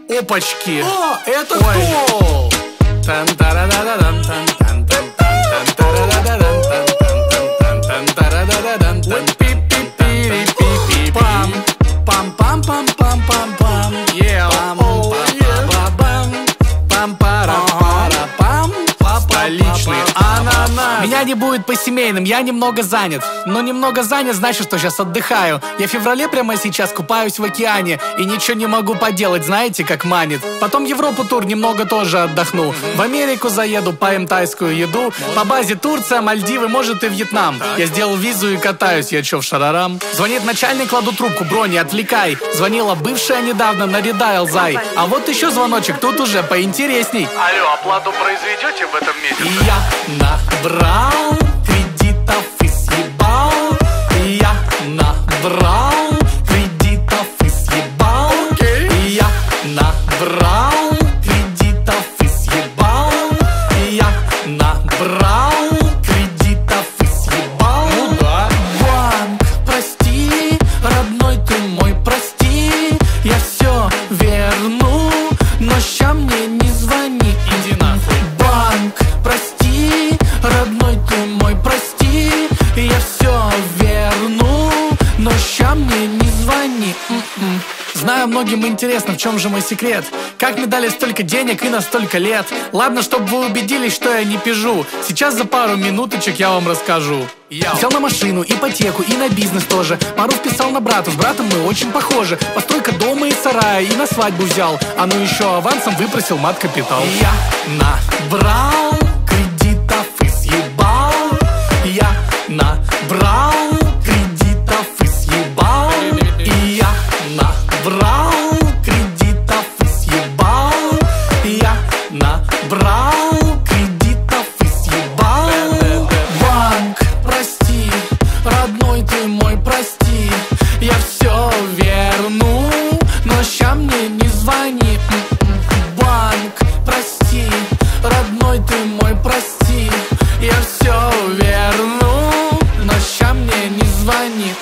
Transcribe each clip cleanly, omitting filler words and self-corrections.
Опачки. О, это Ой. кто? Пам, пам, пам, пам, пам, пам, пам. Столичный ананас. Меня не будет по семейным, я немного занят. Но немного занят, значит, что сейчас отдыхаю. Я в феврале прямо сейчас купаюсь в океане и ничего не могу поделать, знаете, как манит. Потом Европу тур немного тоже отдохну. В Америку заеду, поем тайскую еду. По базе Турция, Мальдивы, может и Вьетнам. Я сделал визу и катаюсь, я чё в шарарам. Звонит начальник, кладу трубку, бро, не отвлекай. Звонила бывшая недавно, наредайл зай. А вот еще звоночек, тут уже поинтересней. Алло, оплату произведете в этом месяце? И я набрал кредитов и съебал. И я набрал кредитов и съебал. И я набрал кредитов и съебал. И я набрал кредитов и съебал. Ну да. Банк, прости, родной ты мой, прости. Я все верну, но ща мне не звони. Иди нахуй. Банк, прости, родной ты мой, прости. Я все верну, но ща мне не звони. Знаю, многим интересно, в чем же мой секрет. Как мне дали столько денег и на столько лет. Ладно, чтобы вы убедились, что я не пижу. Сейчас за пару минуточек я вам расскажу. Взял на машину, ипотеку и на бизнес тоже. Пару вписал на брата, с братом мы очень похожи. Постройка дома и сарая, и на свадьбу взял. А ну еще авансом выпросил мат-капитал. Я набрал кредитов и съебал. Я набрал кредитов и съебал. И я набрал кредитов и съебал. Я набрал кредитов и съебал. Банк, прости, родной ты мой, прости. Я все верну, но ща мне не звони. Банк, прости, родной ты мой, прости. Я все верну, но ща мне не звони.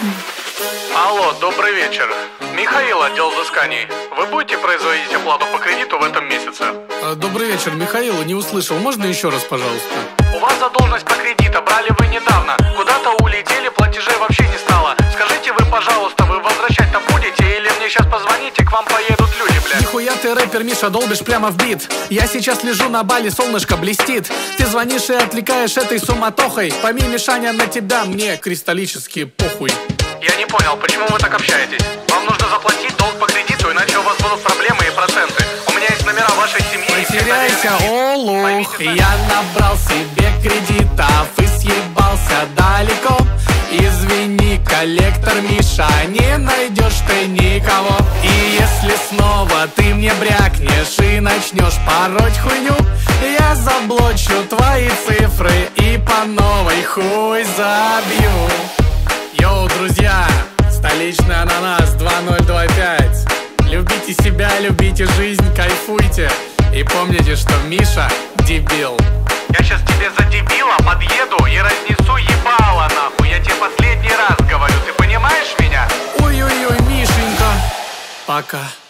Алло, добрый вечер. Михаил, отдел взысканий. Вы будете производить оплату по кредиту в этом месяце? Добрый вечер, Михаил, не услышал. Можно еще раз, пожалуйста? У вас задолженность по кредиту, брали вы недавно. Куда-то улетели, платежей вообще не стало. Скажите вы, пожалуйста, вы возвращать-то будете? Или мне сейчас позвоните, к вам поедут люди, блядь? Нихуя ты, рэпер Миша, долбишь прямо в бит. Я сейчас лежу на Бали, солнышко блестит. Ты звонишь и отвлекаешь этой суматохой. Пойми, Мишаня, на тебя мне кристаллически похуй. Я не понял, почему вы так общаетесь? Вам нужно заплатить долг по кредиту, иначе у вас будут проблемы и проценты. У меня есть номера вашей семьи. Потеряйся, олух. Я набрал себе кредитов и съебался далеко. Извини, коллектор Миша, не найдешь ты никого. И если снова ты мне брякнешь и начнешь пороть хуйню, я заблочу твои цифры и по новой хуй забью. Йоу, друзья, столичный ананас 2025. Любите себя, любите жизнь, кайфуйте. И помните, что Миша дебил. Я сейчас тебе за дебила подъеду и разнесу ебало нахуй. Я тебе последний раз говорю, ты понимаешь меня? Ой-ой-ой, Мишенька. Пока.